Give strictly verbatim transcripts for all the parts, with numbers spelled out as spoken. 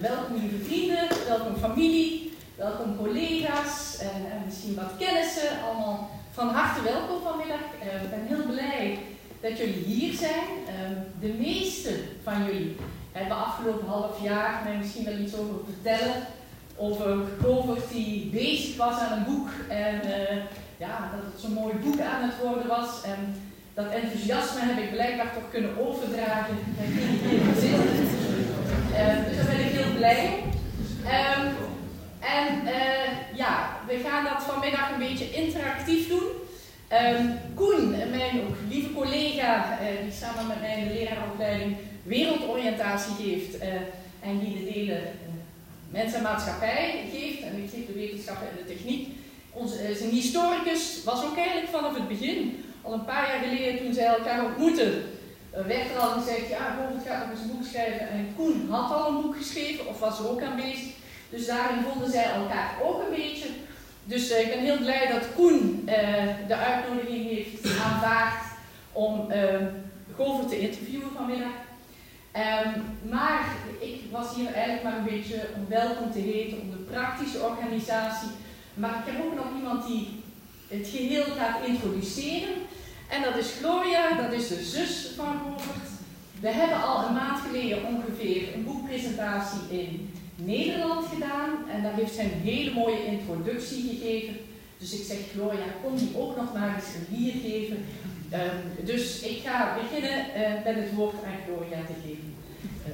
welkom lieve vrienden, welkom familie, welkom collega's en, en misschien wat kennissen. Allemaal van harte welkom vanmiddag. Uh, ik ben heel blij dat jullie hier zijn. Uh, de meeste van jullie hebben afgelopen half jaar mij misschien wel iets over vertellen. Over Govert die bezig was aan een boek en uh, ja, dat het zo'n mooi boek aan het worden was. En dat enthousiasme heb ik blijkbaar toch kunnen overdragen. Dat ik hier zitten. Uh, dus daar ben ik heel blij om. Um, en uh, ja, we gaan dat vanmiddag een beetje interactief doen. Um, Koen, mijn ook lieve collega, uh, die samen met mij de leraaropleiding wereldoriëntatie geeft uh, en die de delen uh, mens en maatschappij geeft en ik geef de wetenschappen en de techniek. Ons, uh, zijn historicus was ook eigenlijk vanaf het begin, al een paar jaar geleden toen zij elkaar ontmoetten, uh, werd er al gezegd, ja, Govert gaat nog eens een boek schrijven en Koen had al een boek geschreven of was er ook aan bezig. Dus daarin vonden zij elkaar ook een beetje. Dus uh, ik ben heel blij dat Koen uh, de uitnodiging heeft aanvaard om uh, Govert te interviewen vanmiddag. Um, maar ik was hier eigenlijk maar een beetje om welkom te heten, om de praktische organisatie. Maar ik heb ook nog iemand die het geheel gaat introduceren. En dat is Gloria, dat is de zus van Govert. We hebben al een maand geleden ongeveer een boekpresentatie in Nederland gedaan. En daar heeft zij een hele mooie introductie gegeven. Dus ik zeg, Gloria, kom die ook nog maar eens hier geven. Um, dus ik ga beginnen uh, met het woord aan Gloria te geven. Uh.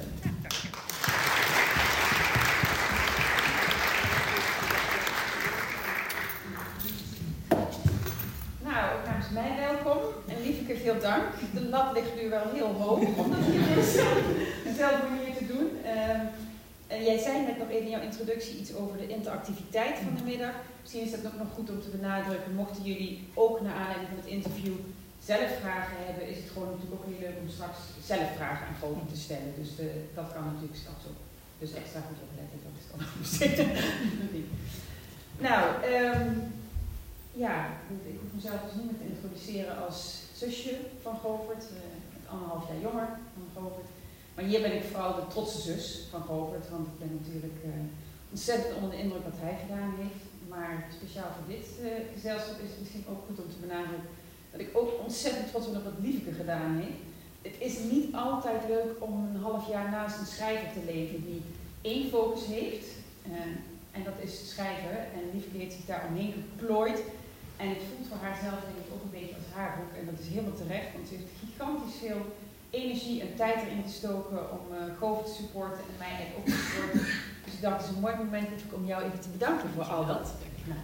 Nou, ook namens mij welkom. En Lieveke, veel dank. De lat ligt nu wel heel hoog om dat hier is dezelfde manier te doen. Uh, En jij zei net nog even in jouw introductie iets over de interactiviteit van de middag. Misschien is dat ook nog goed om te benadrukken. Mochten jullie ook naar aanleiding van het interview zelf vragen hebben, is het gewoon natuurlijk ook heel leuk om straks zelf vragen aan Govert te stellen. Dus de, dat kan natuurlijk straks ook. Dus extra goed opletten, dat is dan ook zitten. Nou, um, ja, ik hoef mezelf dus niet meer te introduceren als zusje van Govert, uh, anderhalf jaar jonger dan Govert. Maar hier ben ik vooral de trotse zus van Govert, want ik ben natuurlijk uh, ontzettend onder de indruk wat hij gedaan heeft. Maar speciaal voor dit uh, gezelschap is het misschien ook goed om te benadrukken dat ik ook ontzettend trots ben op wat Lieveke gedaan heeft. Het is niet altijd leuk om een half jaar naast een schrijver te leven die één focus heeft. Uh, en dat is schrijven. En Lieveke heeft zich daar omheen geplooid. En het voelt voor haarzelf denk ik ook een beetje als haar boek. En dat is helemaal terecht, want ze heeft gigantisch veel energie en tijd erin gestoken om uh, Govert te supporten en mij eigenlijk ook te supporten. Dus ik dacht, het is een mooi moment om jou even te bedanken voor al dat. Nou.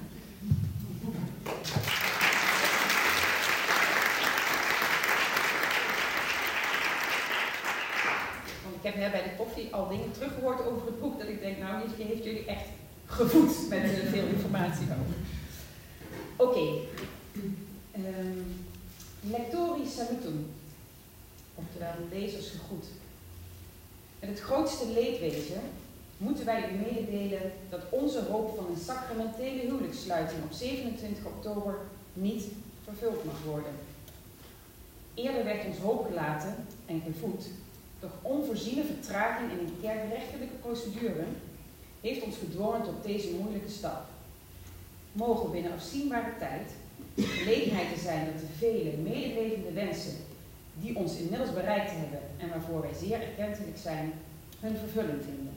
Want ik heb hè, bij de koffie al dingen teruggehoord over het boek dat ik denk, nou, die heeft jullie echt gevoed met uh, veel informatie over. Oké. Okay. Um, Lectori salutum. Oftewel lezersgegroet. Met het grootste leedwezen moeten wij u mededelen dat onze hoop van een sacramentele huwelijkssluiting op zevenentwintig oktober niet vervuld mag worden. Eerder werd ons hoop gelaten en gevoed, doch onvoorziene vertraging in een kerkrechtelijke procedure heeft ons gedwongen tot deze moeilijke stap. Mogen binnen afzienbare tijd de gelegenheid te zijn dat de vele medelevende wensen die ons inmiddels bereikt hebben en waarvoor wij zeer erkentelijk zijn, hun vervulling vinden.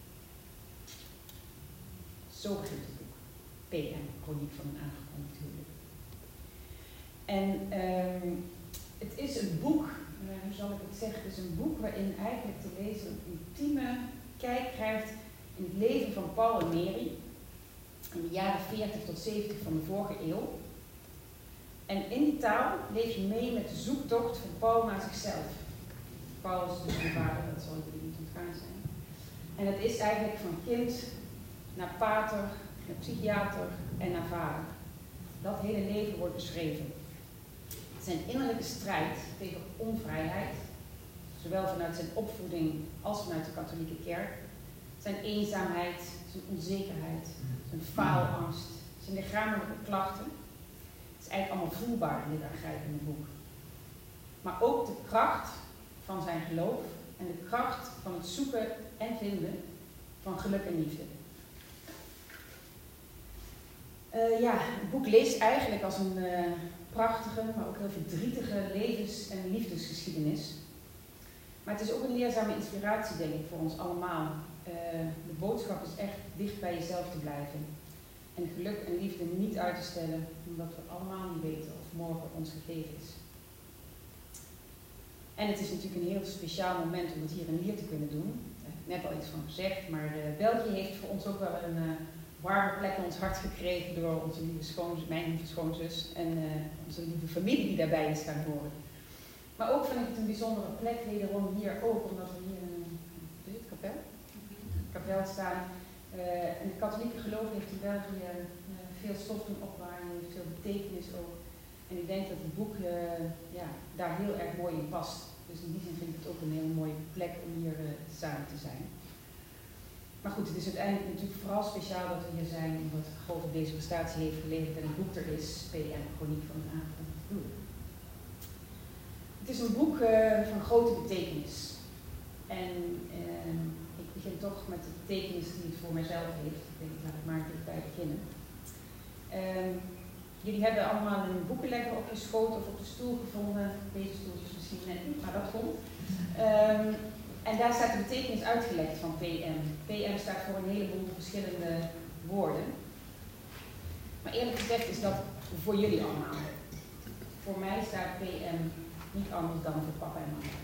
Zo begint het boek. P M, Chroniek van een aangekondigd huwelijk. En um, het is een boek, uh, hoe zal ik het zeggen, het is een boek waarin eigenlijk de lezer een ultieme kijk krijgt in het leven van Paul en Mary in de jaren veertig tot zeventig van de vorige eeuw. En in die taal leef je mee met de zoektocht van Paul naar zichzelf. Paul is dus de vader, dat zal jullie niet ontgaan zijn. En het is eigenlijk van kind naar pater, naar psychiater en naar vader. Dat hele leven wordt beschreven. Zijn innerlijke strijd tegen onvrijheid, zowel vanuit zijn opvoeding als vanuit de katholieke kerk. Zijn eenzaamheid, zijn onzekerheid, zijn faalangst, zijn lichamelijke klachten. Het is eigenlijk allemaal voelbaar in dit aangrijpende boek. Maar ook de kracht van zijn geloof en de kracht van het zoeken en vinden van geluk en liefde. Uh, ja, het boek leest eigenlijk als een uh, prachtige, maar ook heel verdrietige levens- en liefdesgeschiedenis. Maar het is ook een leerzame inspiratie, denk ik, voor ons allemaal. Uh, de boodschap is echt dicht bij jezelf te blijven. En geluk en liefde niet uit te stellen, omdat we allemaal niet weten of morgen ons gegeven is. En het is natuurlijk een heel speciaal moment om het hier in Lier te kunnen doen. Ik heb net al iets van gezegd, maar uh, België heeft voor ons ook wel een uh, warme plek in ons hart gekregen door onze lieve schoonzus, mijn lieve schoonzus en uh, onze lieve familie die daarbij is gaan horen. Maar ook vind ik het een bijzondere plek, wederom hier ook, omdat we hier in een uh, kapel, kapel staan. Uh, en het katholieke geloof heeft in België uh, veel stof doen opwaaien, heeft veel betekenis ook. En ik denk dat het boek uh, ja, daar heel erg mooi in past. Dus in die zin vind ik het ook een hele mooie plek om hier uh, samen te zijn. Maar goed, het is uiteindelijk natuurlijk vooral speciaal dat we hier zijn, omdat Govert deze prestatie heeft geleverd en het boek er is, P M, Chroniek van een aangekondigd huwelijk. Het is een boek uh, van grote betekenis. En uh, ik begin toch met de betekenis die het voor mijzelf heeft. Ik denk, laat ik maar dichtbij beginnen. Uh, jullie hebben allemaal een boekenlegger op je schoot of op de stoel gevonden. Deze stoel is misschien net niet, maar dat komt. Uh, En daar staat de betekenis uitgelegd van P M. P M staat voor een heleboel verschillende woorden. Maar eerlijk gezegd is dat voor jullie allemaal. Voor mij staat P M niet anders dan voor papa en mama.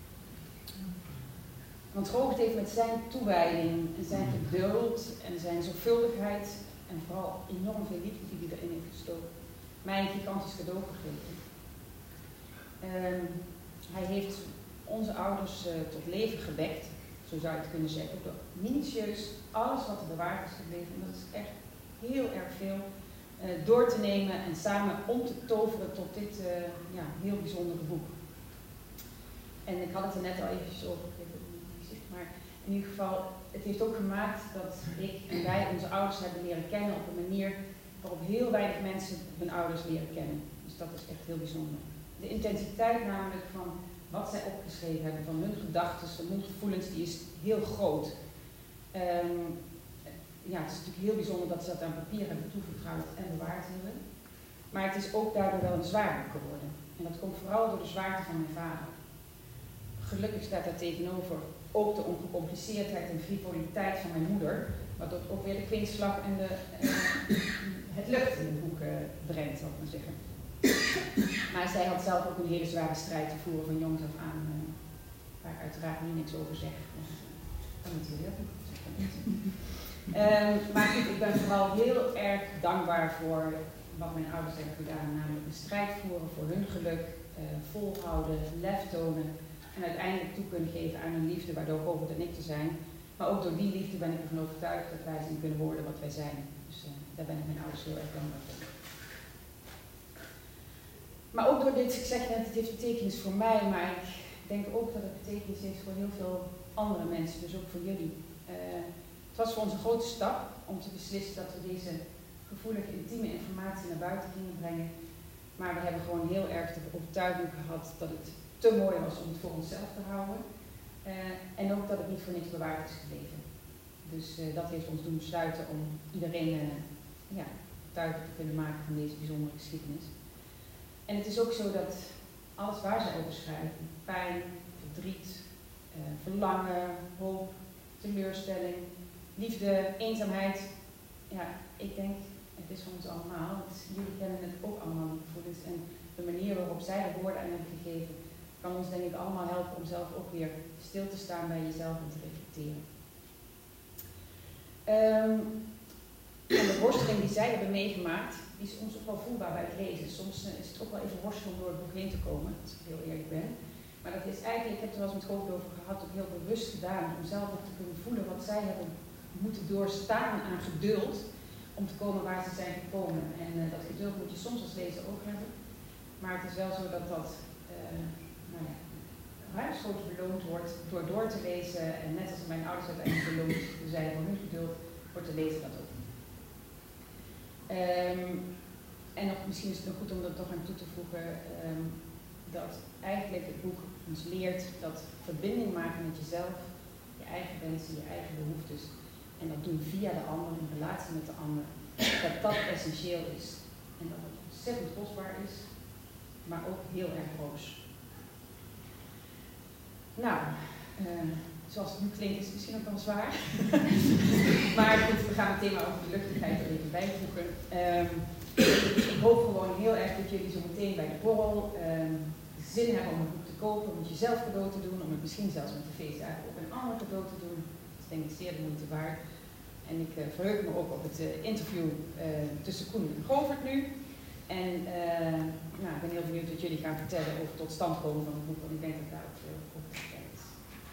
Want Govert heeft met zijn toewijding en zijn geduld en zijn zorgvuldigheid en vooral enorm veel liefde die hij erin heeft gestoken, mij een gigantisch cadeau gegeven. Um, hij heeft onze ouders uh, tot leven gewekt, zo zou je het kunnen zeggen, door minutieus alles wat er bewaard is gebleven, en dat is echt heel erg veel, uh, door te nemen en samen om te toveren tot dit uh, ja, heel bijzondere boek. En ik had het er net al eventjes over, ik weet het niet, maar in ieder geval, het heeft ook gemaakt dat ik en wij onze ouders hebben leren kennen op een manier waarop heel weinig mensen hun ouders leren kennen. Dus dat is echt heel bijzonder. De intensiteit namelijk van wat zij opgeschreven hebben, van hun gedachten, van hun gevoelens, die is heel groot. Um, ja, het is natuurlijk heel bijzonder dat ze dat aan papier hebben toevertrouwd en bewaard hebben. Maar het is ook daardoor wel een zwaar boek geworden. En dat komt vooral door de zwaarte van mijn vader. Gelukkig staat daar tegenover ook de ongecompliceerdheid en frivoliteit van mijn moeder, wat ook weer de kwinkslag en de, uh, het lucht in het boek uh, brengt, zal ik maar zeggen. Maar zij had zelf ook een hele zware strijd te voeren van jongs af aan, uh, waar ik uiteraard niet niks over zeg. Dus, uh, dat moet je heel goed zeggen. Um, maar goed, ik ben vooral heel erg dankbaar voor wat mijn ouders hebben gedaan, namelijk een strijd voeren voor hun geluk, uh, volhouden, lef tonen en uiteindelijk toe kunnen geven aan hun liefde, waardoor Govert en ik te zijn. Maar ook door die liefde ben ik ervan overtuigd dat wij zijn kunnen worden wat wij zijn. Dus uh, daar ben ik mijn ouders heel erg dankbaar voor. Maar ook door dit, ik zeg net, het heeft betekenis voor mij, maar ik denk ook dat het betekenis heeft voor heel veel andere mensen, dus ook voor jullie. Uh, het was voor ons een grote stap om te beslissen dat we deze gevoelige, intieme informatie naar buiten gingen brengen. Maar we hebben gewoon heel erg de overtuiging gehad dat het te mooi was om het voor onszelf te houden. Uh, en ook dat het niet voor niks bewaard is gebleven. Dus uh, dat heeft ons doen besluiten om iedereen uh, ja, duidelijk te kunnen maken van deze bijzondere geschiedenis. En het is ook zo dat alles waar ze over schrijven, pijn, verdriet, uh, verlangen, hoop, teleurstelling, liefde, eenzaamheid, ja, ik denk, het is van ons allemaal, want jullie kennen het ook allemaal, die gevoelens. En de manier waarop zij er woorden aan hebben gegeven, kan ons denk ik allemaal helpen om zelf ook weer stil te staan bij jezelf en te reflecteren. Um, en de worsteling die zij hebben meegemaakt, die is ons ook wel voelbaar bij het lezen. Soms uh, is het ook wel even worstelen om door het boek heen te komen, als ik heel eerlijk ben. Maar dat is eigenlijk, ik heb er wel eens met Govert over gehad, ook heel bewust gedaan, om zelf ook te kunnen voelen wat zij hebben moeten doorstaan aan geduld, om te komen waar ze zijn gekomen. En uh, dat geduld moet je soms als lezer ook hebben. Maar het is wel zo dat dat uh, nou ja, ruimschoots beloond wordt door door te lezen. En net als mijn ouders uiteindelijk beloond zijn voor hun geduld, wordt de lezer dat ook. Um, en nog, misschien is het nog goed om er toch aan toe te voegen um, dat eigenlijk het boek ons leert dat verbinding maken met jezelf, je eigen wensen, je eigen behoeftes, En dat doen via de ander, in relatie met de ander. Dat dat essentieel is. En dat het ontzettend kostbaar is, maar ook heel erg broos. Nou, uh, zoals het nu klinkt is het misschien ook wel zwaar. Maar goed, we gaan het thema over de luchtigheid er even bijvoegen. Um, ik hoop gewoon heel erg dat jullie zo meteen bij de borrel um, zin hebben om het boek te kopen, om het jezelf cadeau te doen, om het misschien zelfs met de feestdagen ook een ander cadeau te doen. Dat is denk ik zeer de moeite waard. En ik uh, verheug me ook op het uh, interview uh, tussen Koen en Govert nu. En uh, nou, ik ben heel benieuwd wat jullie gaan vertellen over het tot stand komen van het boek, want ik denk dat daar ook veel over te vertellen is.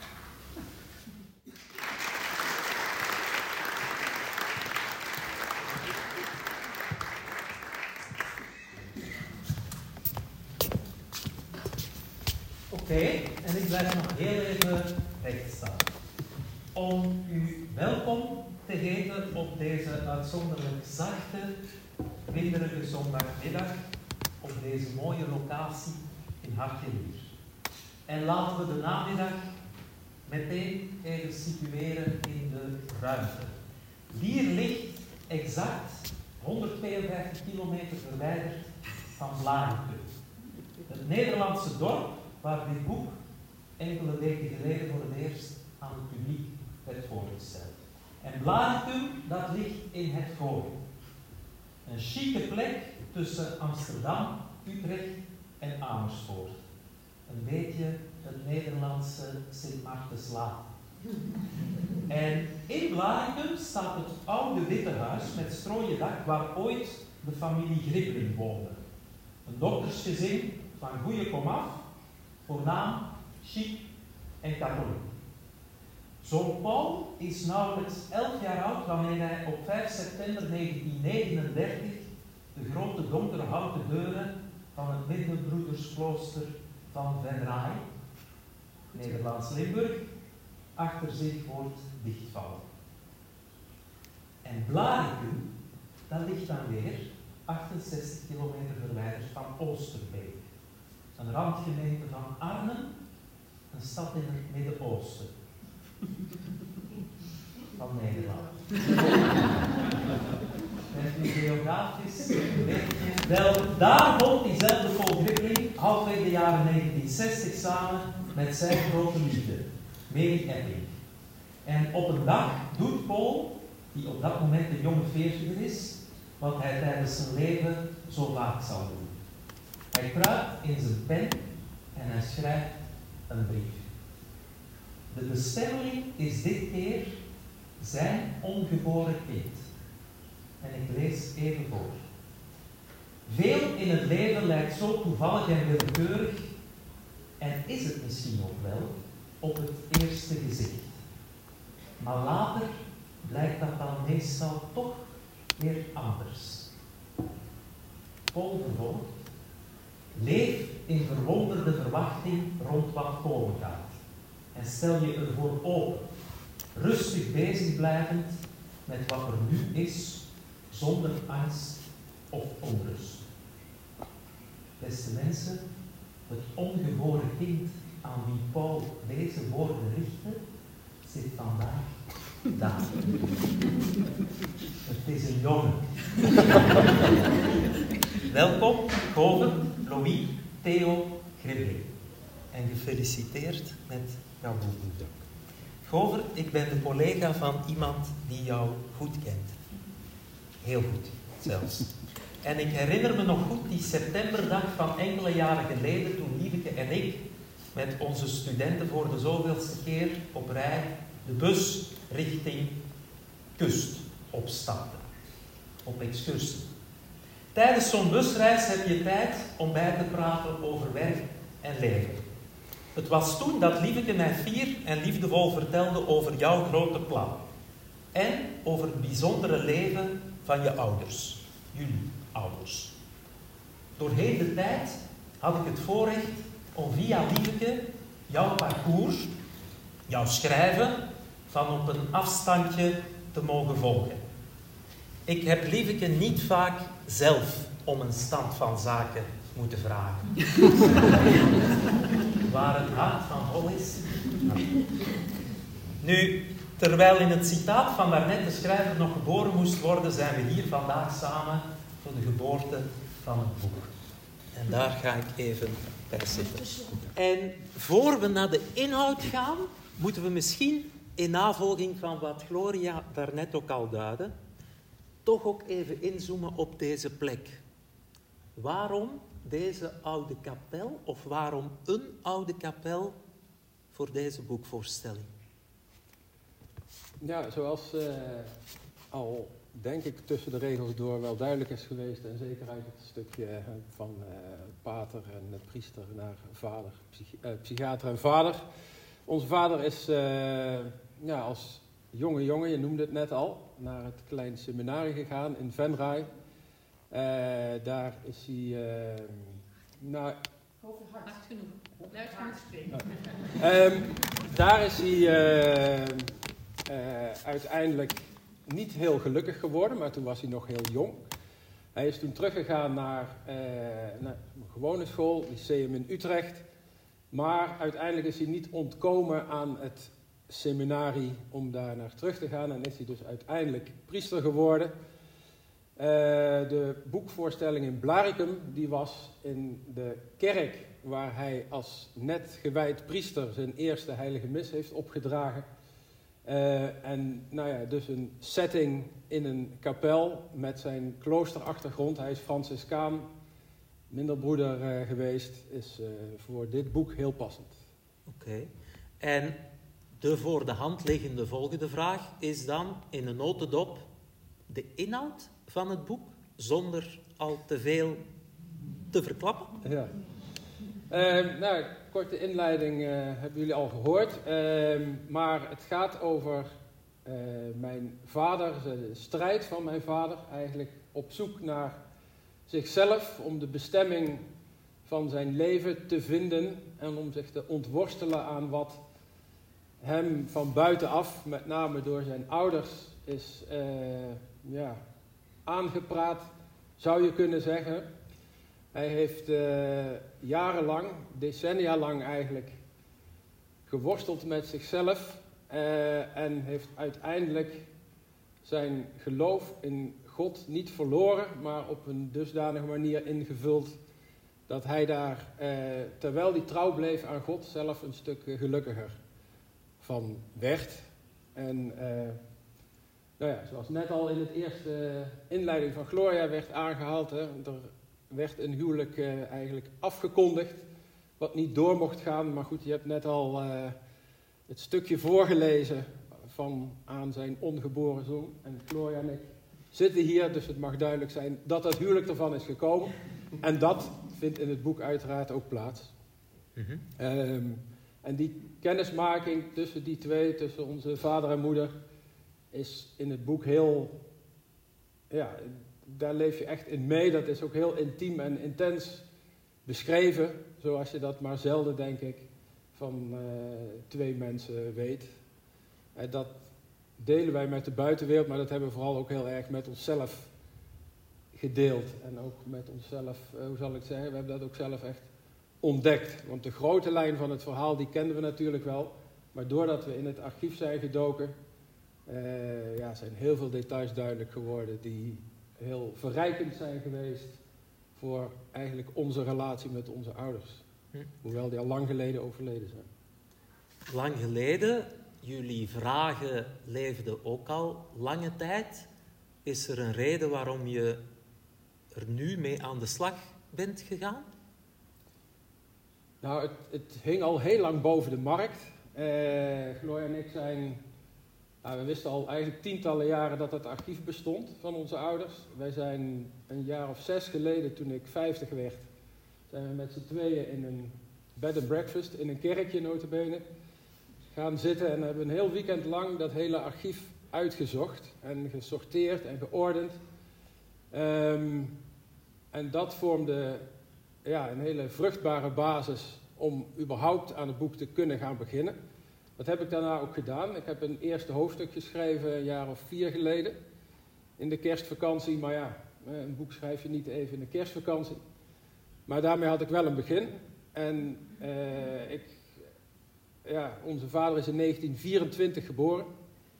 Oké, okay, en ik blijf nog heel even recht staan. Om u welkom te heten op deze uitzonderlijk zachte, winderige zondagmiddag op deze mooie locatie in Hartje-Lier. En laten we de namiddag meteen even situeren in de ruimte. Lier ligt exact honderdtweeënvijftig kilometer verwijderd van Blaricum. Het Nederlandse dorp waar dit boek enkele weken geleden voor het eerst aan het publiek werd voorgesteld. En Blaricum, dat ligt in het Gooi. Een chique plek tussen Amsterdam, Utrecht en Amersfoort. Een beetje het Nederlandse Sint Maartenslaan. En in Blaricum staat het oude witte huis met strooien dak waar ooit de familie Gripling woonde. Een doktersgezin van goeie komaf, voornaam, chic en katholiek. Zoon Paul is nauwelijks elf jaar oud wanneer hij op vijf september negentien negenendertig de grote donkere houten deuren van het Middelbroedersklooster van Venray, Nederlands Limburg, achter zich hoort dichtvallen. En Blaricum, dat ligt dan weer achtenzestig kilometer verwijderd van Oosterbeek, een randgemeente van Arnhem, een stad in het Midden-Oosten van Nederland. Bent u geografisch? Wel, daar woont diezelfde Paul Gripling halfweg de jaren negentien zestig samen met zijn grote liefde, Mary Epping. En op een dag doet Paul, die op dat moment een jonge veertiger is, wat hij tijdens zijn leven zo vaak zal doen. Hij kruipt in zijn pen en hij schrijft een brief. De bestemming is dit keer zijn ongeboren kind. En ik lees even voor. Veel in het leven lijkt zo toevallig en willekeurig, en is het misschien ook wel, op het eerste gezicht. Maar later blijkt dat dan meestal toch weer anders. Paul vervolgt. Leef in verwonderde verwachting rond wat komen gaat. En stel je ervoor open, rustig bezig blijvend met wat er nu is, zonder angst of onrust. Beste mensen, het ongeboren kind aan wie Paul deze woorden richtte, zit vandaag daar. Het is een jongen. Welkom, Govert, Louis, Theo, Gripling. En gefeliciteerd met jouw boek. Govert, ik ben de collega van iemand die jou goed kent. Heel goed, zelfs. En ik herinner me nog goed die septemberdag van enkele jaren geleden, toen Lieveke en ik met onze studenten voor de zoveelste keer op rij de bus richting kust opstapten. Op excursie. Tijdens zo'n busreis heb je tijd om bij te praten over werk en leven. Het was toen dat Lieveke mij fier en liefdevol vertelde over jouw grote plan. En over het bijzondere leven van je ouders. Jullie ouders. Doorheen de tijd had ik het voorrecht om via Lieveke jouw parcours, jouw schrijven, van op een afstandje te mogen volgen. Ik heb Lieveke niet vaak zelf om een stand van zaken moeten vragen. Waar het hart van hol is. Nu, terwijl in het citaat van daarnet de schrijver nog geboren moest worden, zijn we hier vandaag samen voor de geboorte van het boek. En daar ga ik even bij zitten. En voor we naar de inhoud gaan, moeten we misschien, in navolging van wat Gloria daarnet ook al duidde, toch ook even inzoomen op deze plek. Waarom deze oude kapel, of waarom een oude kapel voor deze boekvoorstelling? Ja, zoals uh, al denk ik tussen de regels door wel duidelijk is geweest, en zeker uit het stukje uh, van uh, pater en uh, priester naar vader, psychi- uh, psychiater en vader. Onze vader is uh, ja, als jonge jongen, je noemde het net al, naar het klein seminarie gegaan in Venray. Uh, daar is hij... Uh, nou, Hard genoeg. Luid hard spreken. Um, daar is hij uh, uh, uiteindelijk niet heel gelukkig geworden, maar toen was hij nog heel jong. Hij is toen teruggegaan naar, uh, naar een gewone school, lyceum in Utrecht. Maar uiteindelijk is hij niet ontkomen aan het seminarie om daar naar terug te gaan. En is hij dus uiteindelijk priester geworden. Uh, de boekvoorstelling in Blaricum, die was in de kerk waar hij als net gewijd priester zijn eerste heilige mis heeft opgedragen. Uh, en nou ja, dus een setting in een kapel met zijn kloosterachtergrond. Hij is Franciscaan, minderbroeder uh, geweest, is uh, voor dit boek heel passend. Oké. Okay. En de voor de hand liggende volgende vraag is dan in een notendop de inhoud van het boek, zonder al te veel te verklappen? Ja. Uh, nou, korte inleiding uh, hebben jullie al gehoord. Uh, maar het gaat over uh, mijn vader, de strijd van mijn vader. Eigenlijk op zoek naar zichzelf, om de bestemming van zijn leven te vinden. En om zich te ontworstelen aan wat hem van buitenaf, met name door zijn ouders, is uh, ja, aangepraat, zou je kunnen zeggen. Hij heeft uh, jarenlang, decennia lang eigenlijk, geworsteld met zichzelf uh, en heeft uiteindelijk zijn geloof in God niet verloren, maar op een dusdanige manier ingevuld dat hij daar, uh, terwijl hij trouw bleef aan God, zelf een stuk gelukkiger van werd. En uh, nou ja, zoals net al in het eerste inleiding van Gloria werd aangehaald, hè, er werd een huwelijk uh, eigenlijk afgekondigd, wat niet door mocht gaan. Maar goed, je hebt net al uh, het stukje voorgelezen van aan zijn ongeboren zoon. En Gloria en ik zitten hier, dus het mag duidelijk zijn dat dat huwelijk ervan is gekomen. En dat vindt in het boek uiteraard ook plaats. Mm-hmm. Um, en die kennismaking tussen die twee, tussen onze vader en moeder, is in het boek heel... Ja, daar leef je echt in mee. Dat is ook heel intiem en intens beschreven, zoals je dat maar zelden, denk ik, van uh, twee mensen weet. En dat delen wij met de buitenwereld, maar dat hebben we vooral ook heel erg met onszelf gedeeld. En ook met onszelf, uh, hoe zal ik zeggen, we hebben dat ook zelf echt ontdekt. Want de grote lijn van het verhaal, die kenden we natuurlijk wel. Maar doordat we in het archief zijn gedoken, uh, ja, zijn heel veel details duidelijk geworden die heel verrijkend zijn geweest voor eigenlijk onze relatie met onze ouders. Hm. Hoewel die al lang geleden overleden zijn. Lang geleden, jullie vragen leefden ook al lange tijd. Is er een reden waarom je er nu mee aan de slag bent gegaan? Nou, het, het hing al heel lang boven de markt. Uh, Gloria en ik zijn... Nou, we wisten al eigenlijk tientallen jaren dat het archief bestond van onze ouders. Wij zijn een jaar of zes geleden, toen ik vijftig werd, zijn we met z'n tweeën in een bed and breakfast, in een kerkje nota bene, gaan zitten en hebben een heel weekend lang dat hele archief uitgezocht en gesorteerd en geordend. Um, en dat vormde ja, een hele vruchtbare basis om überhaupt aan het boek te kunnen gaan beginnen. Dat heb ik daarna ook gedaan. Ik heb een eerste hoofdstuk geschreven een jaar of vier geleden. In de kerstvakantie. Maar ja, een boek schrijf je niet even in de kerstvakantie. Maar daarmee had ik wel een begin. En uh, ik, ja, onze vader is in negentien vierentwintig geboren.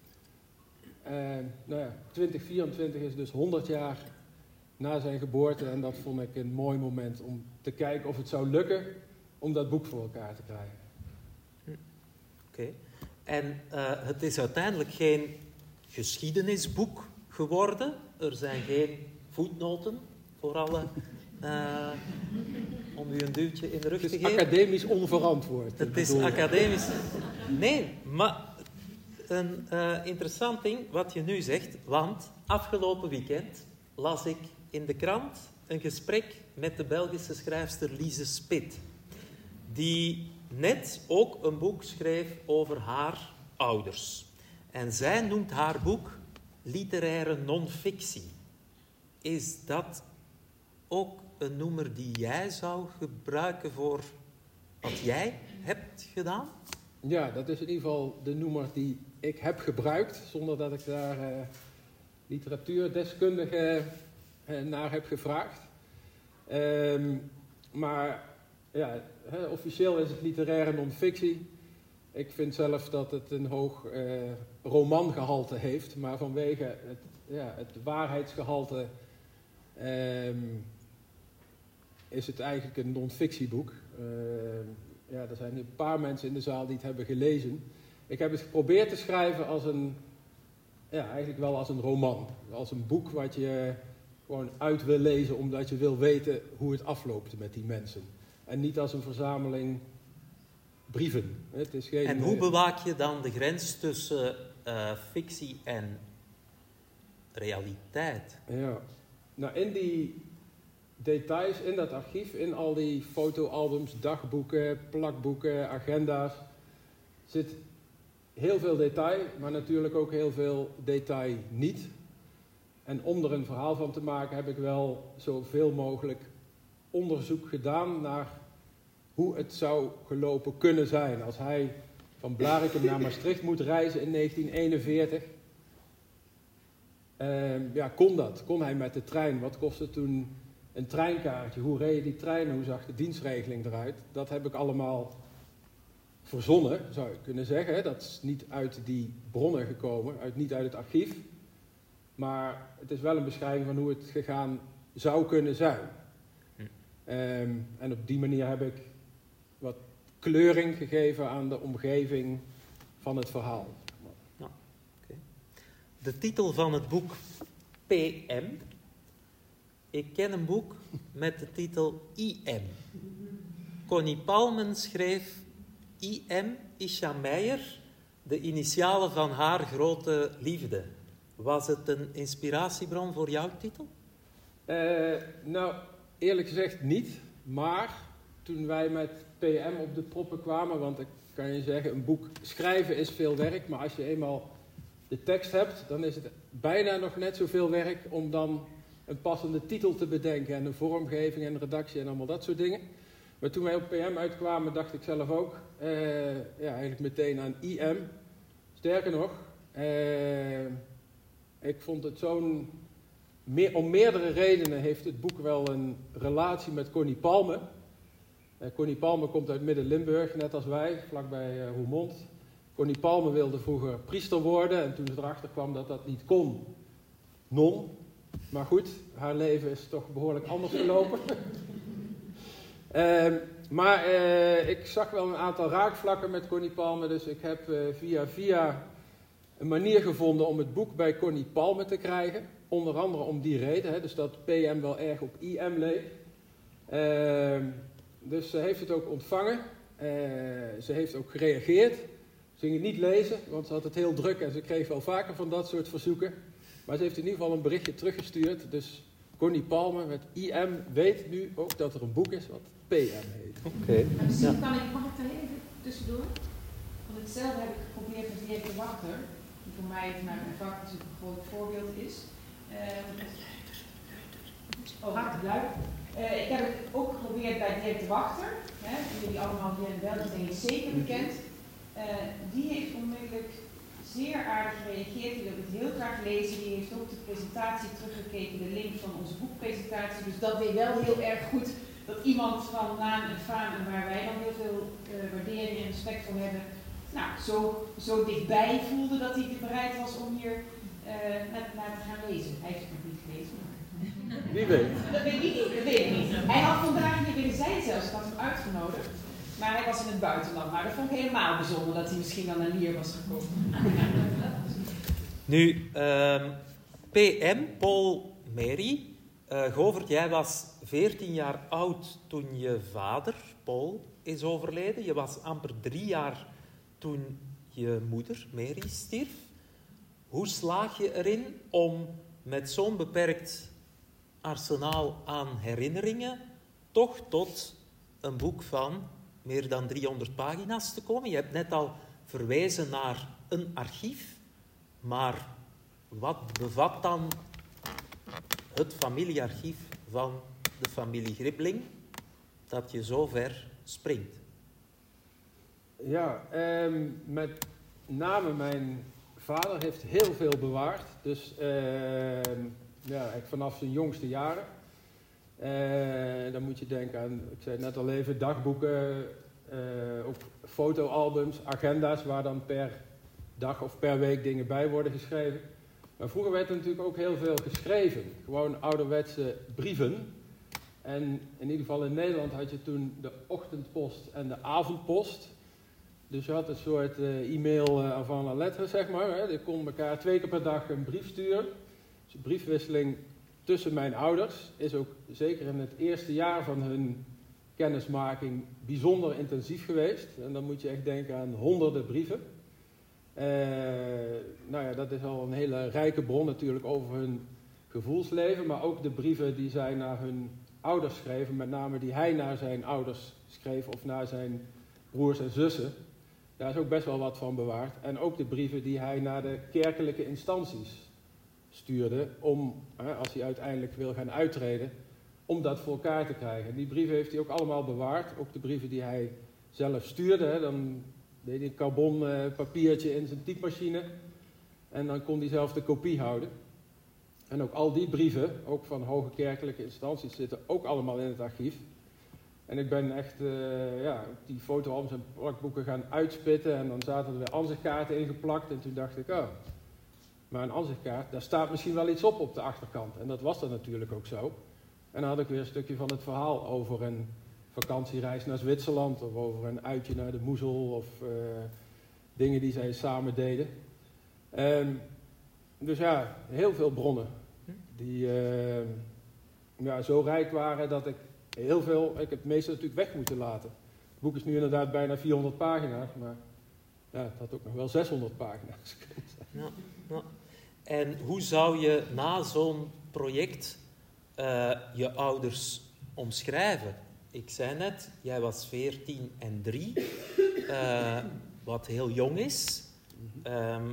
En nou ja, twintig vierentwintig is dus honderd jaar na zijn geboorte. En dat vond ik een mooi moment om te kijken of het zou lukken om dat boek voor elkaar te krijgen. Oké. Okay. En uh, het is uiteindelijk geen geschiedenisboek geworden. Er zijn geen voetnoten voor alle... Uh, om u een duwtje in de rug te geven. Het is academisch onverantwoord. Het is academisch... Nee, maar een uh, interessant ding wat je nu zegt, want afgelopen weekend las ik in de krant een gesprek met de Belgische schrijfster Lise Spit, die net ook een boek schreef over haar ouders. En zij noemt haar boek literaire non-fictie. Is dat ook een noemer die jij zou gebruiken voor wat jij hebt gedaan? Ja, dat is in ieder geval de noemer die ik heb gebruikt, zonder dat ik daar uh, literatuurdeskundige uh, naar heb gevraagd. Um, maar ja, he, officieel is het literaire non-fictie. Ik vind zelf dat het een hoog uh, romangehalte heeft, maar vanwege het, ja, het waarheidsgehalte um, is het eigenlijk een non-fictieboek. Uh, ja, er zijn een paar mensen in de zaal die het hebben gelezen. Ik heb het geprobeerd te schrijven als een, ja, eigenlijk wel als een roman. Als een boek wat je gewoon uit wil lezen omdat je wil weten hoe het afloopt met die mensen. En niet als een verzameling brieven. Het is geen, en hoe bewaak je dan de grens tussen uh, fictie en realiteit? Ja, nou in die details, in dat archief, in al die fotoalbums, dagboeken, plakboeken, agenda's, zit heel veel detail, maar natuurlijk ook heel veel detail niet. En om er een verhaal van te maken heb ik wel zoveel mogelijk onderzoek gedaan naar hoe het zou gelopen kunnen zijn. Als hij van Blaricum naar Maastricht moet reizen in negentien eenenveertig. Uh, ja, kon dat? Kon hij met de trein? Wat kostte toen een treinkaartje? Hoe reed die trein? Hoe zag de dienstregeling eruit? Dat heb ik allemaal verzonnen, zou je kunnen zeggen. Dat is niet uit die bronnen gekomen, uit, niet uit het archief. Maar het is wel een beschrijving van hoe het gegaan zou kunnen zijn. Um, en op die manier heb ik wat kleuring gegeven aan de omgeving van het verhaal. Ja, okay. De titel van het boek P M. Ik ken een boek met de titel I M. Connie Palmen schreef I M, Isha Meijer, de initialen van haar grote liefde. Was het een inspiratiebron voor jouw titel? Uh, nou, eerlijk gezegd niet. Maar toen wij met P M op de proppen kwamen, want ik kan je zeggen, een boek schrijven is veel werk, maar als je eenmaal de tekst hebt, dan is het bijna nog net zoveel werk om dan een passende titel te bedenken en een vormgeving en redactie en allemaal dat soort dingen. Maar toen wij op P M uitkwamen, dacht ik zelf ook, uh, ja, eigenlijk meteen aan I M. Sterker nog, uh, ik vond het zo'n... Meer, om meerdere redenen heeft het boek wel een relatie met Connie Palmen. Uh, Connie Palmen komt uit Midden-Limburg, net als wij, vlakbij uh, Roermond. Connie Palmen wilde vroeger priester worden en toen ze erachter kwam dat dat niet kon, non. Maar goed, haar leven is toch behoorlijk anders gelopen. uh, maar uh, ik zag wel een aantal raakvlakken met Connie Palmen, dus ik heb uh, via via een manier gevonden om het boek bij Connie Palmen te krijgen. Onder andere om die reden, hè, dus dat P M wel erg op I M leek. Uh, dus ze heeft het ook ontvangen. Uh, ze heeft ook gereageerd. Ze ging het niet lezen, want ze had het heel druk en ze kreeg wel vaker van dat soort verzoeken. Maar ze heeft in ieder geval een berichtje teruggestuurd. Dus Connie Palmen met I M weet nu ook dat er een boek is wat P M heet. Oké. Okay. Misschien ja. kan ik, mag ik daar even tussendoor? Want hetzelfde heb ik geprobeerd met Dirk de Wachter. Die voor mij vanuit mijn vak dus een groot voorbeeld is. Uh, oh, hard luid. Uh, ik heb het ook geprobeerd bij Dirk de Wachter. Hè, jullie allemaal hier in België denk ik zeker bekend. Uh, die heeft onmiddellijk zeer aardig gereageerd. Die wil het heel graag lezen. Die heeft ook de presentatie teruggekeken, de link van onze boekpresentatie. Dus dat weet wel heel erg goed dat iemand van naam en faam en waar wij dan heel veel uh, waardering en respect voor hebben, nou, zo, zo dichtbij voelde dat hij bereid was om hier naar, naar te gaan lezen. Hij heeft het nog niet gelezen. Wie weet. Dat weet ik niet, dat weet ik niet. Hij had vandaag hier willen zijn zelfs, ik had hem uitgenodigd. Maar hij was in het buitenland. Maar dat vond ik helemaal bijzonder dat hij misschien wel naar Lier was gekomen. Nu, um, P M, Paul Mary. Uh, Govert, jij was veertien jaar oud toen je vader, Paul, is overleden. Je was amper drie jaar toen je moeder, Mary, stierf. Hoe slaag je erin om met zo'n beperkt arsenaal aan herinneringen toch tot een boek van meer dan driehonderd pagina's te komen? Je hebt net al verwezen naar een archief, maar wat bevat dan het familiearchief van de familie Gribling dat je zo ver springt? Ja, eh, met name mijn vader heeft heel veel bewaard. Dus eh, ja, vanaf zijn jongste jaren. Eh, dan moet je denken aan, ik zei net al even, dagboeken, eh, ook fotoalbums, agenda's waar dan per dag of per week dingen bij worden geschreven. Maar vroeger werd er natuurlijk ook heel veel geschreven. Gewoon ouderwetse brieven. En in ieder geval in Nederland had je toen de ochtendpost en de avondpost. Dus je had een soort uh, e-mail uh, avant la lettre, zeg maar. Hè. Je kon elkaar twee keer per dag een brief sturen. Dus de briefwisseling tussen mijn ouders is ook zeker in het eerste jaar van hun kennismaking bijzonder intensief geweest. En dan moet je echt denken aan honderden brieven. Uh, nou ja, dat is al een hele rijke bron natuurlijk over hun gevoelsleven. Maar ook de brieven die zij naar hun ouders schreven. Met name die hij naar zijn ouders schreef of naar zijn broers en zussen. Daar is ook best wel wat van bewaard. En ook de brieven die hij naar de kerkelijke instanties stuurde. Om, als hij uiteindelijk wil gaan uittreden, om dat voor elkaar te krijgen. En die brieven heeft hij ook allemaal bewaard. Ook de brieven die hij zelf stuurde. Dan deed hij een carbon uh, papiertje in zijn typemachine. En dan kon hij zelf de kopie houden. En ook al die brieven, ook van hoge kerkelijke instanties, zitten ook allemaal in het archief. En ik ben echt uh, ja, die fotoalbums en plakboeken gaan uitspitten. En dan zaten er weer ansichtkaarten ingeplakt. En toen dacht ik, oh, maar een ansichtkaart, daar staat misschien wel iets op op de achterkant. En dat was dan natuurlijk ook zo. En dan had ik weer een stukje van het verhaal over een vakantiereis naar Zwitserland. Of over een uitje naar de Moezel. Of uh, dingen die zij samen deden. Um, dus ja, heel veel bronnen. Die uh, ja, zo rijk waren dat ik heel veel, ik heb het meeste natuurlijk weg moeten laten. Het boek is nu inderdaad bijna vierhonderd pagina's, maar ja, het had ook nog wel zeshonderd pagina's kunnen zijn. Ja, ja. En hoe zou je na zo'n project uh, je ouders omschrijven? Ik zei net, jij was veertien en drie, uh, wat heel jong is. Um,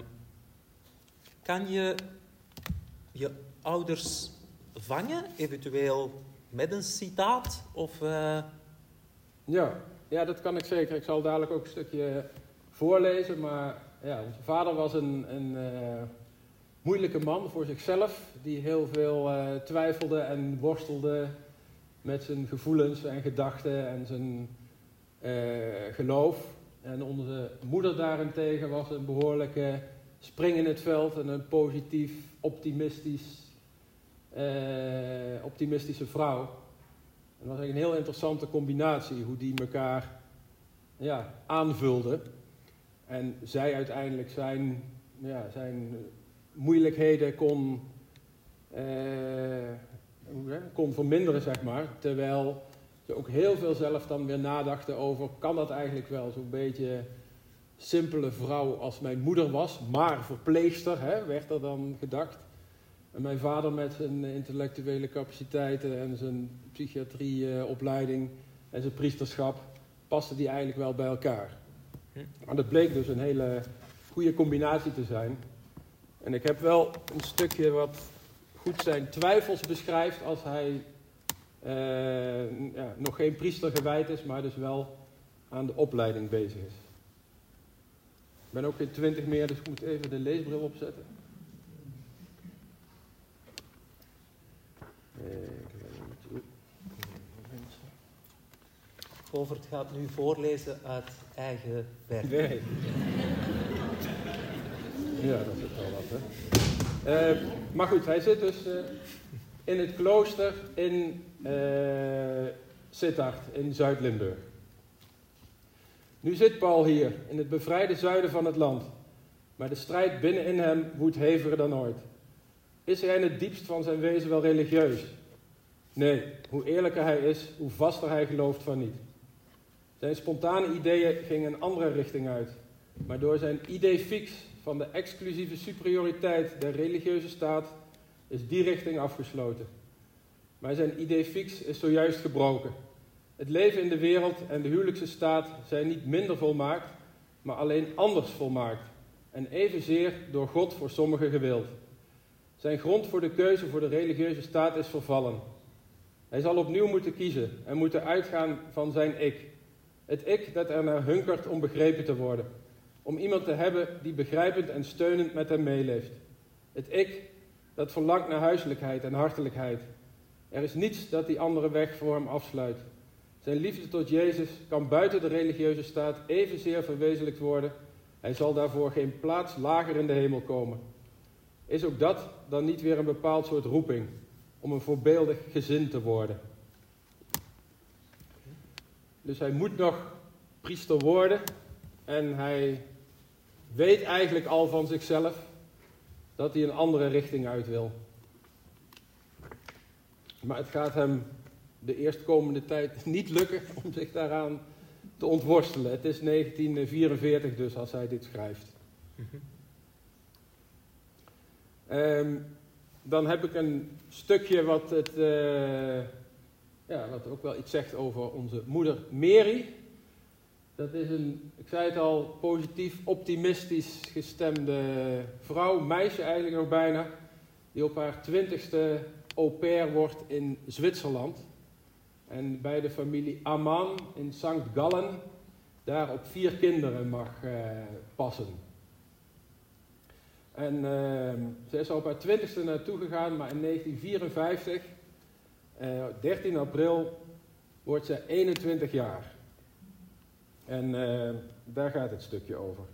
kan je je ouders vangen, eventueel met een citaat? Of, uh... ja, ja, dat kan ik zeker. Ik zal dadelijk ook een stukje voorlezen. Maar ja, onze vader was een, een uh, moeilijke man voor zichzelf. Die heel veel uh, twijfelde en worstelde met zijn gevoelens en gedachten en zijn uh, geloof. En onze moeder daarentegen was een behoorlijke spring in het veld en een positief, optimistisch, uh, optimistische vrouw. En dat was een heel interessante combinatie, hoe die elkaar ja, aanvulden. En zij uiteindelijk zijn, ja, zijn moeilijkheden kon, uh, kon verminderen, zeg maar. Terwijl ze ook heel veel zelf dan weer nadachten over, kan dat eigenlijk wel? Zo'n beetje simpele vrouw als mijn moeder was, maar verpleegster, hè, werd er dan gedacht. En mijn vader met zijn intellectuele capaciteiten en zijn psychiatrieopleiding en zijn priesterschap, paste die eigenlijk wel bij elkaar. Maar dat bleek dus een hele goede combinatie te zijn. En ik heb wel een stukje wat goed zijn twijfels beschrijft als hij uh, ja, nog geen priester gewijd is, maar dus wel aan de opleiding bezig is. Ik ben ook geen twintig meer, dus ik moet even de leesbril opzetten. Govert gaat nu voorlezen uit eigen werk. Nee. Ja, dat is wel wat, hè. Uh, maar goed, hij zit dus uh, in het klooster in uh, Sittard in Zuid-Limburg. Nu zit Paul hier, in het bevrijde zuiden van het land. Maar de strijd binnenin hem woedt heviger dan ooit. Is hij in het diepst van zijn wezen wel religieus? Nee, hoe eerlijker hij is, hoe vaster hij gelooft van niet. Zijn spontane ideeën gingen een andere richting uit. Maar door zijn idee fix van de exclusieve superioriteit der religieuze staat is die richting afgesloten. Maar zijn idee fix is zojuist gebroken. Het leven in de wereld en de huwelijkse staat zijn niet minder volmaakt, maar alleen anders volmaakt. En evenzeer door God voor sommigen gewild. Zijn grond voor de keuze voor de religieuze staat is vervallen. Hij zal opnieuw moeten kiezen en moeten uitgaan van zijn ik. Het ik dat er naar hunkert om begrepen te worden. Om iemand te hebben die begrijpend en steunend met hem meeleeft. Het ik dat verlangt naar huiselijkheid en hartelijkheid. Er is niets dat die andere weg voor hem afsluit. Zijn liefde tot Jezus kan buiten de religieuze staat evenzeer verwezenlijkt worden. Hij zal daarvoor geen plaats lager in de hemel komen. Is ook dat dan niet weer een bepaald soort roeping om een voorbeeldig gezin te worden? Dus hij moet nog priester worden en hij weet eigenlijk al van zichzelf dat hij een andere richting uit wil. Maar het gaat hem de eerstkomende tijd niet lukken om zich daaraan te ontworstelen. Het is negentien vierenveertig dus als hij dit schrijft. Mm-hmm. Um, dan heb ik een stukje wat, het, uh, ja, wat ook wel iets zegt over onze moeder Mary. Dat is een, ik zei het al, positief, optimistisch gestemde vrouw, meisje eigenlijk nog bijna, die op haar twintigste au pair wordt in Zwitserland. En bij de familie Aman in Sankt Gallen daar op vier kinderen mag uh, passen. En uh, ze is al op haar twintigste naartoe gegaan, maar in negentien vierenvijftig, uh, dertien april, wordt ze eenentwintig jaar. En uh, daar gaat het stukje over.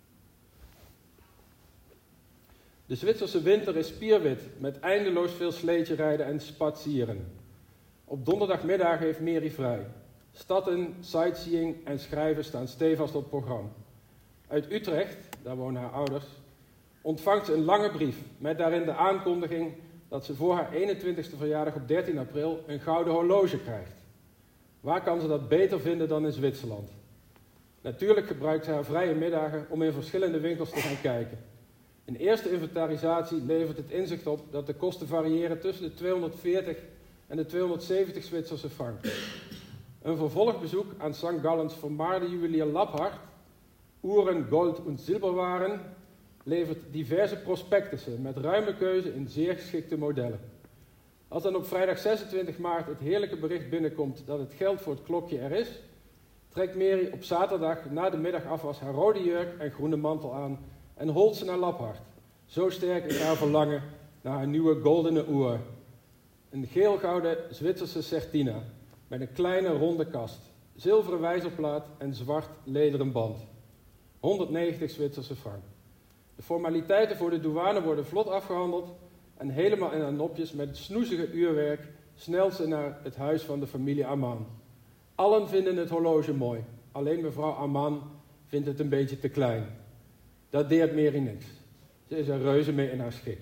De Zwitserse winter is spierwit, met eindeloos veel sleetje rijden en spatsieren. Op donderdagmiddag heeft Mary vrij. Stadden, sightseeing en schrijven staan stevast op het programma. Uit Utrecht, daar wonen haar ouders, ontvangt ze een lange brief met daarin de aankondiging dat ze voor haar eenentwintigste verjaardag op dertien april een gouden horloge krijgt. Waar kan ze dat beter vinden dan in Zwitserland? Natuurlijk gebruikt ze haar vrije middagen om in verschillende winkels te gaan kijken. Een eerste inventarisatie levert het inzicht op dat de kosten variëren tussen de tweehonderdveertig en de tweehonderdzeventig Zwitserse frank. Een vervolgbezoek aan Sankt Gallens vermaarde juwelier Laphart, Uhren, Gold en Zilberwaren, levert diverse prospectussen met ruime keuze in zeer geschikte modellen. Als dan op vrijdag zesentwintig maart het heerlijke bericht binnenkomt dat het geld voor het klokje er is, trekt Mary op zaterdag na de middagafwas haar rode jurk en groene mantel aan en holt ze naar Laphart. Zo sterk is haar verlangen naar haar nieuwe goldene uhr. Een geelgouden Zwitserse Certina met een kleine ronde kast, zilveren wijzerplaat en zwart lederen band. honderdnegentig Zwitserse frank. De formaliteiten voor de douane worden vlot afgehandeld en helemaal in haar nopjes met het snoezige uurwerk snelt ze naar het huis van de familie Aman. Allen vinden het horloge mooi, alleen mevrouw Aman vindt het een beetje te klein. Dat deert Mary niks. Ze is er reuze mee in haar schik.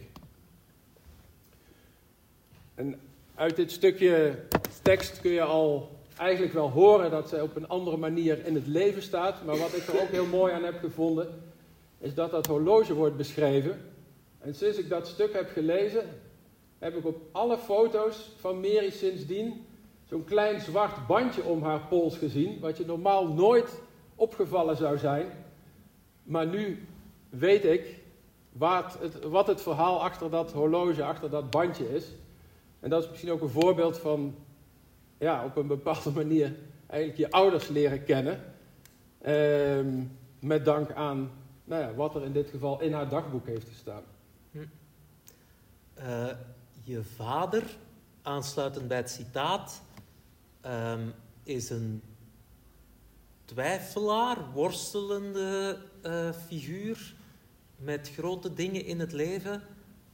En uit dit stukje tekst kun je al eigenlijk wel horen dat zij op een andere manier in het leven staat. Maar wat ik er ook heel mooi aan heb gevonden, is dat dat horloge wordt beschreven. En sinds ik dat stuk heb gelezen, heb ik op alle foto's van Mary sindsdien zo'n klein zwart bandje om haar pols gezien, wat je normaal nooit opgevallen zou zijn. Maar nu weet ik wat het, wat het verhaal achter dat horloge, achter dat bandje is. En dat is misschien ook een voorbeeld van, ja, op een bepaalde manier eigenlijk je ouders leren kennen. Eh, met dank aan, nou ja, wat er in dit geval in haar dagboek heeft gestaan. Hm. Uh, je vader, aansluitend bij het citaat, um, is een twijfelaar, worstelende uh, figuur met grote dingen in het leven.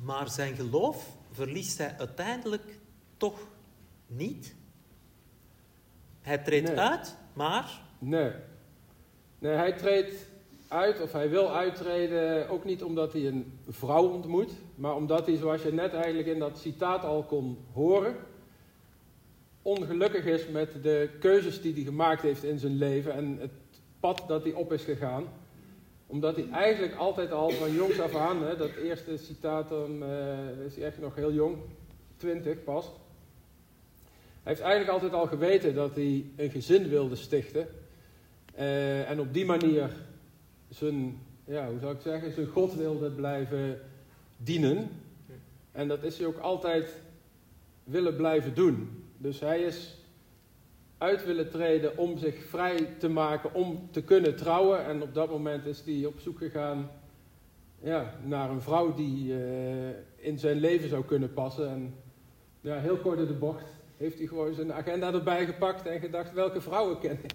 maar zijn geloof verliest hij uiteindelijk toch niet. Hij treedt Nee. uit, maar... Nee. Nee, hij treedt uit, of hij wil uittreden, ook niet omdat hij een vrouw ontmoet, maar omdat hij, zoals je net eigenlijk in dat citaat al kon horen, ongelukkig is met de keuzes die hij gemaakt heeft in zijn leven en het pad dat hij op is gegaan. Omdat hij eigenlijk altijd al van jongs af aan, hè, dat eerste citaat, dan uh, is hij echt nog heel jong, twintig pas. Hij heeft eigenlijk altijd al geweten dat hij een gezin wilde stichten. Uh, en op die manier zijn, ja, hoe zou ik zeggen, zijn God wilde blijven dienen. En dat is hij ook altijd willen blijven doen. Dus hij is uit willen treden om zich vrij te maken om te kunnen trouwen. En op dat moment is hij op zoek gegaan ja, naar een vrouw die uh, in zijn leven zou kunnen passen. En ja, heel kort in de bocht heeft hij gewoon zijn agenda erbij gepakt en gedacht, welke vrouwen ken ik?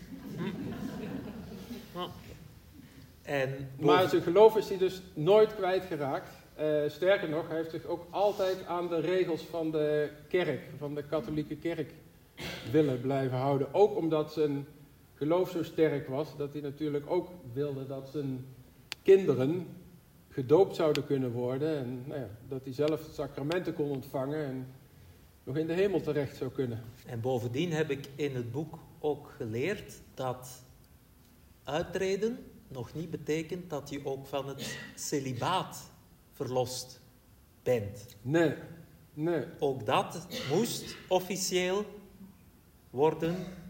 En Maar zijn geloof is hij dus nooit kwijtgeraakt. Uh, sterker nog, hij heeft zich ook altijd aan de regels van de kerk, van de katholieke kerk, willen blijven houden. Ook omdat zijn geloof zo sterk was, dat hij natuurlijk ook wilde dat zijn kinderen gedoopt zouden kunnen worden. En nou ja, dat hij zelf sacramenten kon ontvangen en nog in de hemel terecht zou kunnen. En bovendien heb ik in het boek ook geleerd dat uittreden nog niet betekent dat je ook van het celibaat verlost bent. Nee, nee. Ook dat moest officieel worden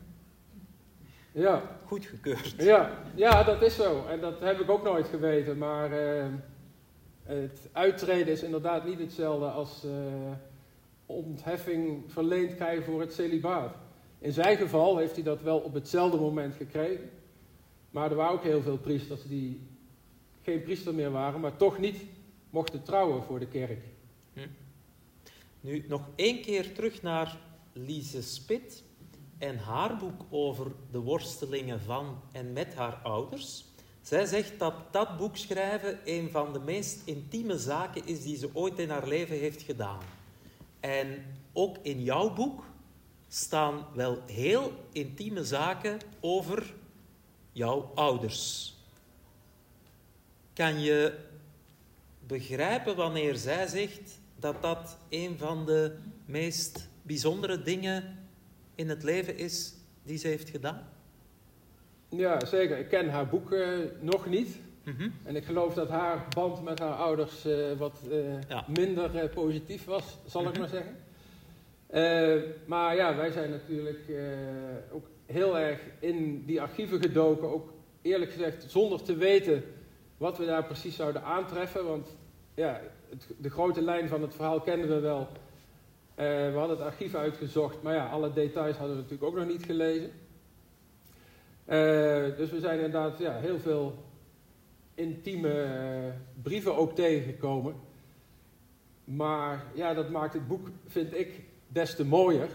ja. goedgekeurd. Ja, ja, dat is zo. En dat heb ik ook nooit geweten. Maar uh, het uittreden is inderdaad niet hetzelfde als uh, ontheffing verleend krijgen voor het celibaat. In zijn geval heeft hij dat wel op hetzelfde moment gekregen. Maar er waren ook heel veel priesters die geen priester meer waren, maar toch niet mochten trouwen voor de kerk. Hm. Nu, nog één keer terug naar Lise Spit en haar boek over de worstelingen van en met haar ouders. Zij zegt dat dat boek schrijven een van de meest intieme zaken is die ze ooit in haar leven heeft gedaan. En ook in jouw boek staan wel heel intieme zaken over jouw ouders. Kan je begrijpen wanneer zij zegt dat dat een van de meest bijzondere dingen in het leven is die ze heeft gedaan? Ja, zeker. Ik ken haar boek uh, nog niet. Mm-hmm. En ik geloof dat haar band met haar ouders uh, wat uh, ja. minder uh, positief was, zal mm-hmm. ik maar zeggen. Uh, maar ja, wij zijn natuurlijk uh, ook heel erg in die archieven gedoken. Ook eerlijk gezegd zonder te weten wat we daar precies zouden aantreffen. Want ja, het, de grote lijn van het verhaal kenden we wel. Uh, we hadden het archief uitgezocht, maar ja, alle details hadden we natuurlijk ook nog niet gelezen. Uh, dus we zijn inderdaad ja, heel veel intieme uh, brieven ook tegengekomen. Maar ja, dat maakt het boek, vind ik, des te mooier.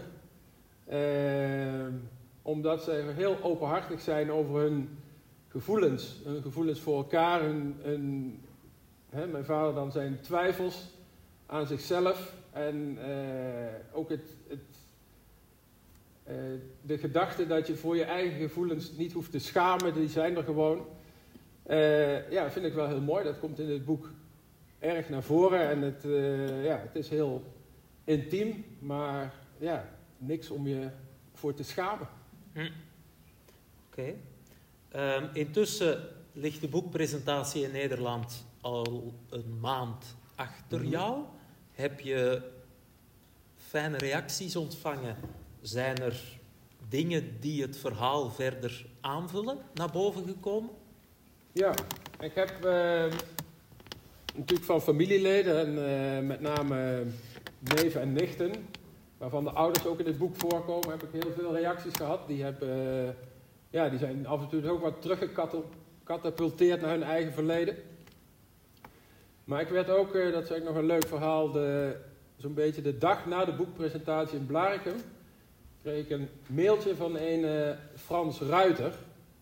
Uh, omdat ze heel openhartig zijn over hun gevoelens. Hun gevoelens voor elkaar. Hun, hun, hè, mijn vader dan zijn twijfels aan zichzelf. En uh, ook het, het, uh, de gedachte dat je voor je eigen gevoelens niet hoeft te schamen. Die zijn er gewoon. Uh, ja, vind ik wel heel mooi. Dat komt in het boek erg naar voren. En het, uh, ja, het is heel intiem. Maar ja, niks om je voor te schamen. Hm. Oké. Okay. Um, intussen ligt de boekpresentatie in Nederland al een maand achter mm-hmm. jou. Heb je fijne reacties ontvangen? Zijn er dingen die het verhaal verder aanvullen naar boven gekomen? Ja, ik heb uh, natuurlijk van familieleden en uh, met name neven en nichten, waarvan de ouders ook in het boek voorkomen, heb ik heel veel reacties gehad. Die, hebben, uh, ja, die zijn af en toe ook wat teruggecatapulteerd naar hun eigen verleden. Maar ik werd ook, uh, dat is eigenlijk nog een leuk verhaal, de, zo'n beetje de dag na de boekpresentatie in Blaricum, kreeg ik een mailtje van een uh, Frans Ruiter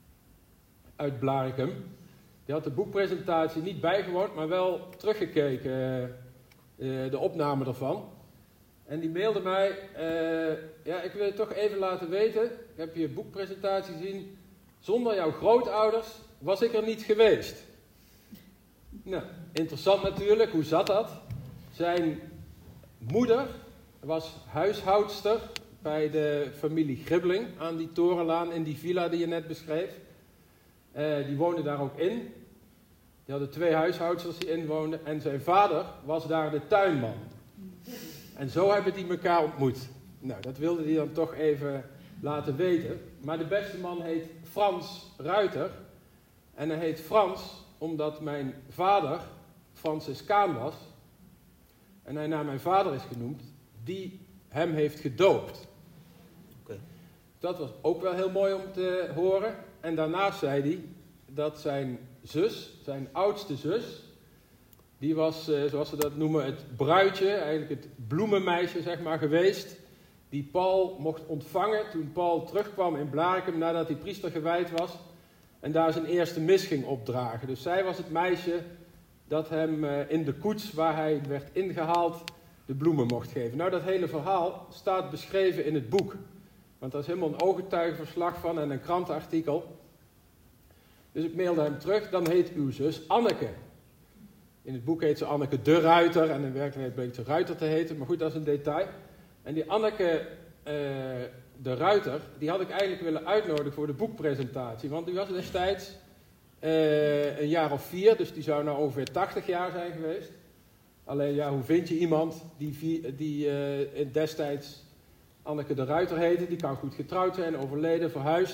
uit Blaricum. Die had de boekpresentatie niet bijgewoond, maar wel teruggekeken. Uh, uh, de opname ervan. En die mailde mij, uh, ja, ik wil het toch even laten weten. Ik heb je boekpresentatie gezien. Zonder jouw grootouders was ik er niet geweest. Nou, interessant natuurlijk, hoe zat dat? Zijn moeder was huishoudster bij de familie Gribling aan die Torenlaan in die villa die je net beschreef. Uh, die woonde daar ook in. Die hadden twee huishoudsters die inwoonden en zijn vader was daar de tuinman. En zo hebben die elkaar ontmoet. Nou, dat wilde hij dan toch even laten weten. Maar de beste man heet Frans Ruiter. En hij heet Frans omdat mijn vader Franciscaan was. En hij naar mijn vader is genoemd, die hem heeft gedoopt. Okay. Dat was ook wel heel mooi om te horen. En daarnaast zei hij dat zijn zus, zijn oudste zus, die was, uh, zoals ze dat noemen, het bruidje, eigenlijk het bloemenmeisje, zeg maar, geweest, die Paul mocht ontvangen toen Paul terugkwam in Blaricum nadat hij priester gewijd was en daar zijn eerste mis ging opdragen. Dus zij was het meisje dat hem uh, in de koets waar hij werd ingehaald de bloemen mocht geven. Nou, dat hele verhaal staat beschreven in het boek. Want daar is helemaal een ooggetuigenverslag van en een krantenartikel. Dus ik mailde hem terug, dan heet uw zus Anneke. In het boek heet ze Anneke de Ruiter en in werkelijkheid bleek ze Ruiter te heten, maar goed, dat is een detail. En die Anneke uh, de Ruiter, die had ik eigenlijk willen uitnodigen voor de boekpresentatie. Want die was destijds uh, een jaar of vier, dus die zou nou ongeveer tachtig jaar zijn geweest. Alleen ja, hoe vind je iemand die, vier, die uh, destijds Anneke de Ruiter heette? Die kan goed getrouwd zijn, overleden, verhuisd.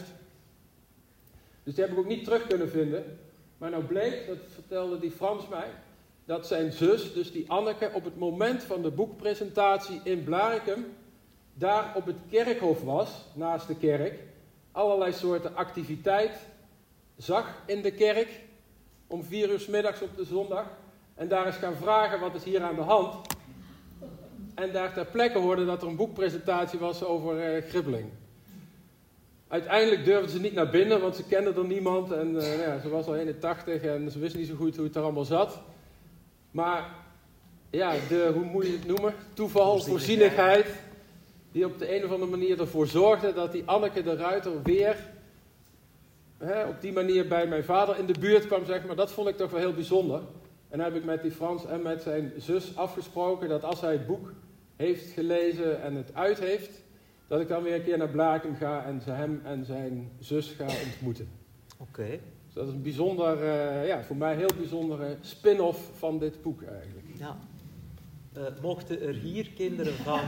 Dus die heb ik ook niet terug kunnen vinden. Maar nou bleek, dat vertelde die Frans mij, dat zijn zus, dus die Anneke, op het moment van de boekpresentatie in Blaricum, daar op het kerkhof was, naast de kerk, allerlei soorten activiteit zag in de kerk, om vier uur 's middags op de zondag, en daar is gaan vragen, wat is hier aan de hand? En daar ter plekke hoorde dat er een boekpresentatie was over uh, Gribling. Uiteindelijk durfden ze niet naar binnen, want ze kenden er niemand. En uh, ja, ze was al eenentachtig en ze wist niet zo goed hoe het er allemaal zat. Maar ja, de, hoe moet je het noemen? Toeval, voorzienigheid. Die op de een of andere manier ervoor zorgde dat die Anneke de Ruiter weer hè, op die manier bij mijn vader in de buurt kwam, zeg maar. Dat vond ik toch wel heel bijzonder. En dan heb ik met die Frans en met zijn zus afgesproken dat als hij het boek heeft gelezen en het uit heeft, dat ik dan weer een keer naar Blaricum ga en ze hem en zijn zus ga ontmoeten. Oké. Okay. Dus dat is een bijzonder, uh, ja, voor mij heel bijzondere spin-off van dit boek eigenlijk. Ja. Uh, mochten er hier kinderen van...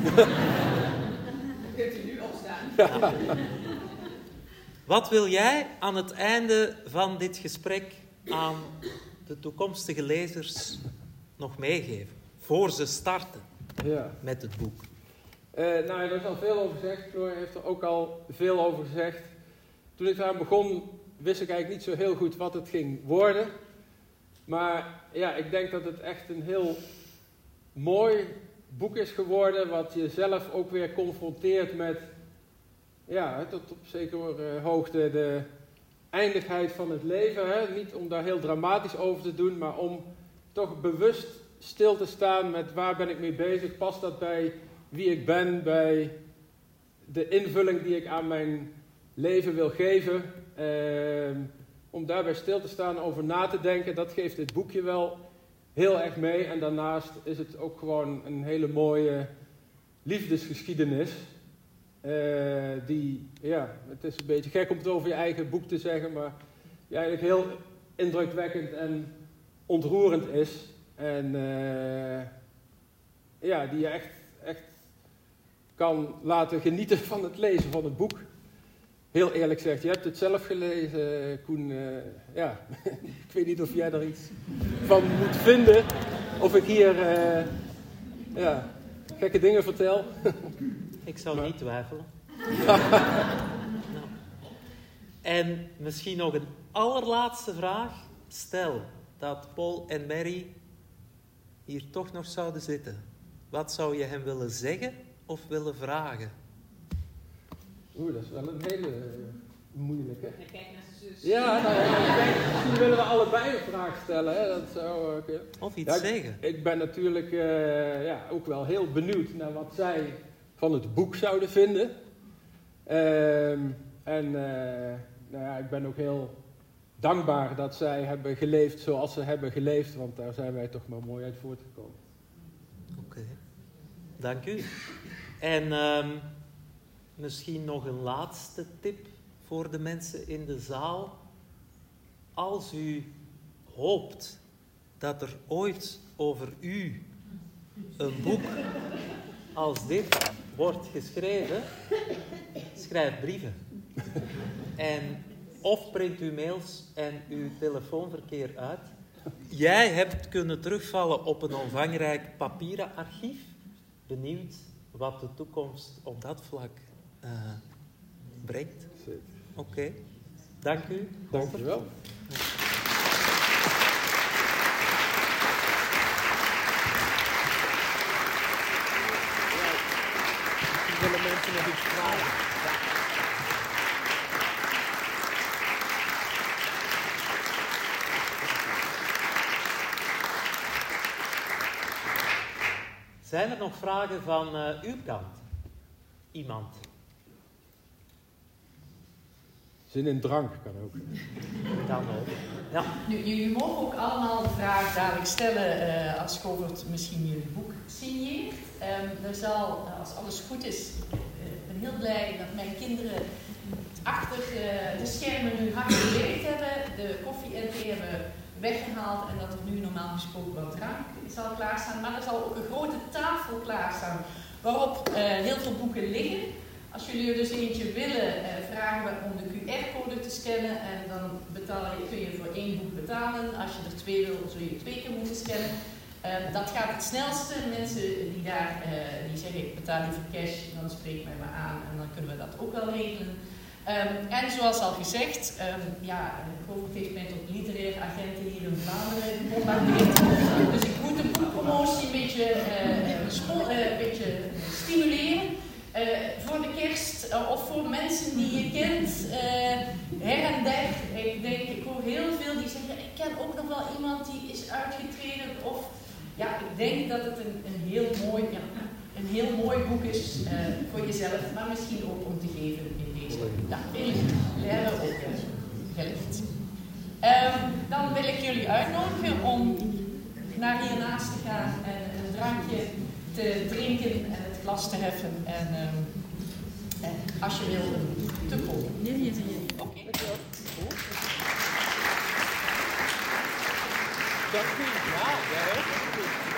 Kunt u nu opstaan? Ja. Wat wil jij aan het einde van dit gesprek aan de toekomstige lezers nog meegeven? Voor ze starten ja. met het boek. Uh, nou, er is al veel over gezegd. Floor heeft er ook al veel over gezegd. Toen ik eraan begon, wist ik eigenlijk niet zo heel goed wat het ging worden. Maar ja, ik denk dat het echt een heel mooi boek is geworden, wat je zelf ook weer confronteert met, ja, tot op zekere hoogte de eindigheid van het leven. Hè? Niet om daar heel dramatisch over te doen, maar om toch bewust stil te staan met waar ben ik mee bezig. Past dat bij wie ik ben, bij de invulling die ik aan mijn leven wil geven. Eh, om daarbij stil te staan, over na te denken, dat geeft dit boekje wel heel erg mee. En daarnaast is het ook gewoon een hele mooie liefdesgeschiedenis. Uh, die, ja, het is een beetje gek om het over je eigen boek te zeggen, maar die eigenlijk heel indrukwekkend en ontroerend is. En uh, ja, die je echt, echt kan laten genieten van het lezen van het boek. Heel eerlijk gezegd, je hebt het zelf gelezen, Koen. Uh, ja, ik weet niet of jij er iets van moet vinden. Of ik hier uh, ja, gekke dingen vertel. Ik zou maar... niet twijfelen. Nou. En misschien nog een allerlaatste vraag. Stel dat Paul en Mary hier toch nog zouden zitten. Wat zou je hem willen zeggen of willen vragen? Oeh, dat is wel een hele uh, moeilijke. Hij kijkt naar zijn Dus, Ja, nou, ja, ik denk, misschien willen we allebei een vraag stellen. Hè? Dat zou, uh, kunnen. Of iets Ja, zeggen. Ik, ik ben natuurlijk uh, ja, ook wel heel benieuwd naar wat zij van het boek zouden vinden. Um, en uh, nou ja, ik ben ook heel dankbaar dat zij hebben geleefd zoals ze hebben geleefd, want daar zijn wij toch maar mooi uit voortgekomen. Oké, okay. Dank u. En um, misschien nog een laatste tip voor de mensen in de zaal. Als u hoopt dat er ooit over u een boek als dit wordt geschreven, schrijf brieven. En of print uw mails en uw telefoonverkeer uit. Jij hebt kunnen terugvallen op een omvangrijk papieren archief. Benieuwd wat de toekomst op dat vlak uh, brengt. Oké, okay. Dank u. Dank u wel. Willen mensen nog iets vragen? Zijn er nog vragen van uh, uw kant? Iemand? Zin in drank kan ook. Kan ook. Ja. Nu, jullie mogen ook allemaal de vraag dadelijk stellen uh, als Govert misschien jullie boek signeert. Um, er zal, als alles goed is, ik uh, ben heel blij dat mijn kinderen achter uh, de schermen nu hard gewerkt hebben, de koffie en thee hebben weggehaald en dat er nu normaal gesproken wat drank zal klaarstaan. Maar er zal ook een grote tafel klaarstaan waarop uh, heel veel boeken liggen. Als jullie er dus eentje willen, uh, vragen we om de Q R-code te scannen en dan betaal je, kun je voor één boek betalen. Als je er twee wil, zul je twee keer moeten scannen. Uh, dat gaat het snelste. Mensen die daar uh, die zeggen ik betaal liever cash, dan spreek mij maar aan en dan kunnen we dat ook wel regelen. Um, en zoals al gezegd, um, ja, Govert heeft mij tot literair agenten hier in Vlaanderen gebombardeerd. Dus ik moet de boekpromotie een beetje, uh, spo- uh, een beetje stimuleren. Uh, voor de kerst uh, of voor mensen die je kent, uh, her en der. Ik denk, ik hoor heel veel die zeggen, ik ken ook nog wel iemand die is uitgetreden. Of ja, ik denk dat het een, een, heel, mooi, ja, een heel mooi boek is uh, voor jezelf, maar misschien ook om te geven in deze ja, vele ook gelicht. Um, dan wil ik jullie uitnodigen om naar hiernaast te gaan en een drankje te drinken en het glas te heffen en, um, en als je wil te komen. Ja, ja, ja. Oké. Dank u. Ja, jij ook.